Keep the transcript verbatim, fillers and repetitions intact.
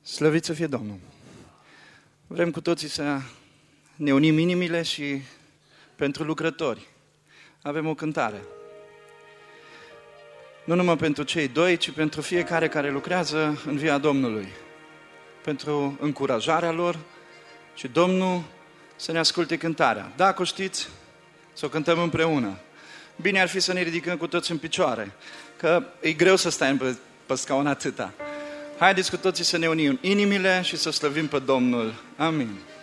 Slăvit să fie Domnul! Vrem cu toții să ne unim inimile și pentru lucrători avem o cântare. Nu numai pentru cei doi, ci pentru fiecare care lucrează în via Domnului. Pentru încurajarea lor și Domnul să ne asculte cântarea. Dacă o știți, să o cântăm împreună. Bine ar fi să ne ridicăm cu toți în picioare, că e greu să stai pe, pe scaun atâta. Haideți cu toții să ne unim inimile și să slăvim pe Domnul. Amin.